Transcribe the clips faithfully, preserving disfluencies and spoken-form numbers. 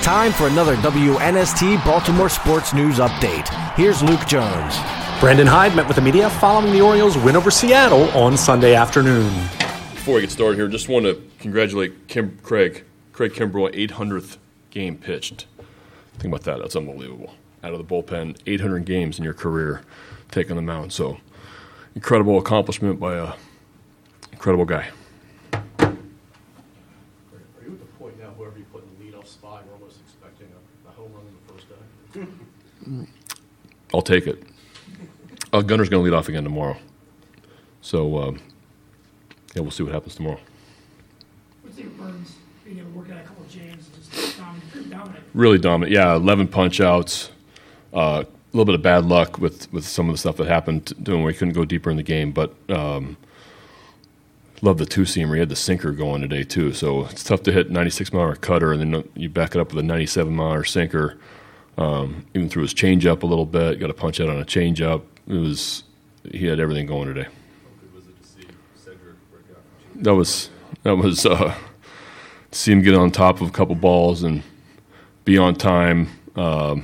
time for another W N S T Baltimore Sports News Update. Here's Luke Jones. Brandon Hyde met with the media following the Orioles' win over Seattle on Sunday afternoon. Before we get started here, just want to congratulate Kim, Craig, Craig Kimbrell, eight hundredth game pitched. Think about that. That's unbelievable. Out of the bullpen, eight hundred games in your career taking the mound. So incredible accomplishment by a incredible guy. Are you at the point now, whoever you put in the leadoff spot, you're almost expecting a, a home run in the first day? I'll take it. Uh, Gunner's going to lead off again tomorrow. So, um, yeah, we'll see what happens tomorrow. What do you think of Burns being able to work out a couple of James and just dominant? dominant? Really dominant. Yeah, eleven punch-outs. Uh, a little bit of bad luck with, with some of the stuff that happened doing where he couldn't go deeper in the game. But um, love the two-seamer. He had the sinker going today, too. So it's tough to hit ninety-six mile an hour cutter, and then you back it up with a ninety-seven mile an hour sinker. Um, even threw his changeup a little bit. Got a punch out on a changeup. It was he had everything going today. How good was it to see Cedric break out? That was that was uh, see him get on top of a couple balls and be on time. Um,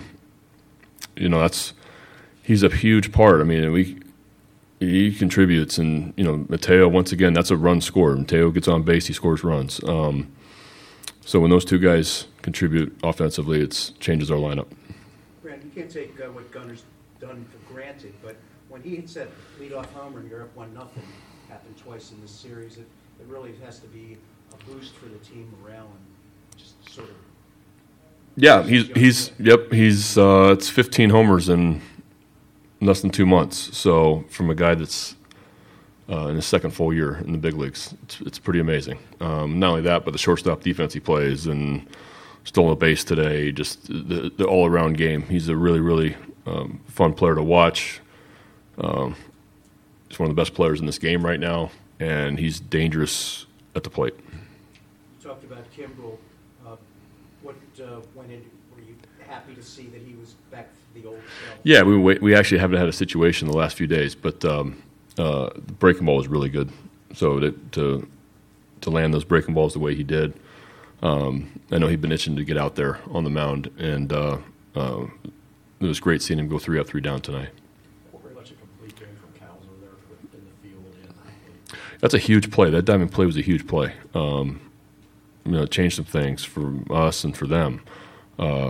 you know, that's he's a huge part. I mean, we he contributes, and you know, Mateo once again, that's a run scorer. Mateo gets on base, he scores runs. Um, so when those two guys contribute offensively, it changes our lineup. Brad, you can't take uh, what Gunner's done for granted, but when he hits that leadoff homer and you're up one nothing, happened twice in this series, it, it really has to be a boost for the team morale and just sort of. Yeah, he's he's yep he's uh, it's fifteen homers in less than two months. So from a guy that's uh, in his second full year in the big leagues, it's, it's pretty amazing. Um, not only that, but the shortstop defense he plays and stole a base today. Just the, the all around game. He's a really really um, fun player to watch. Um, he's one of the best players in this game right now, and he's dangerous at the plate. You talked about Kimbrell. Uh, what uh, went in? Were you happy to see that he was back to the old self? Yeah, we we actually haven't had a situation the last few days, but um, uh, the breaking ball was really good. So to, to to land those breaking balls the way he did, um, I know he'd been itching to get out there on the mound, and uh, uh, it was great seeing him go three up, three down tonight. Pretty much a complete game from Cowser there for, in the field and That's a huge play. That diamond play was a huge play. Um, you know, it changed some things for us and for them. Uh,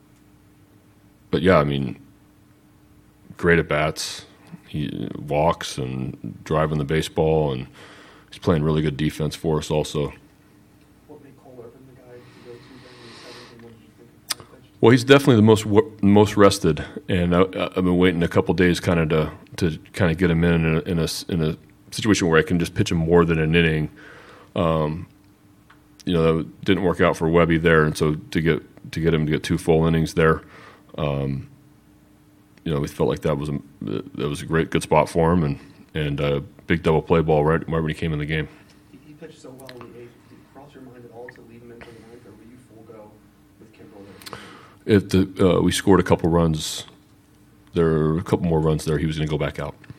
but yeah, I mean, great at bats. He walks and driving the baseball, and he's playing really good defense for us also. What made Cole Irvin the guy to go to then in the seventh, and what did you think of the pitch? Well, he's definitely the most most rested, and I, I've been waiting a couple days kind of to to kind of get him in in a, in a in a situation where I can just pitch him more than an inning. Um, you know, that didn't work out for Webby there, and so to get to get him to get two full innings there, um, you know, we felt like that was a that was a great good spot for him, and and a big double play ball right, right when he came in the game. He, he pitched so well in the eighth. Did it cross your mind at all to leave him in for the ninth, or were you full go with Kimbrell there? If the uh, we scored a couple runs, there were a couple more runs there, he was going to go back out.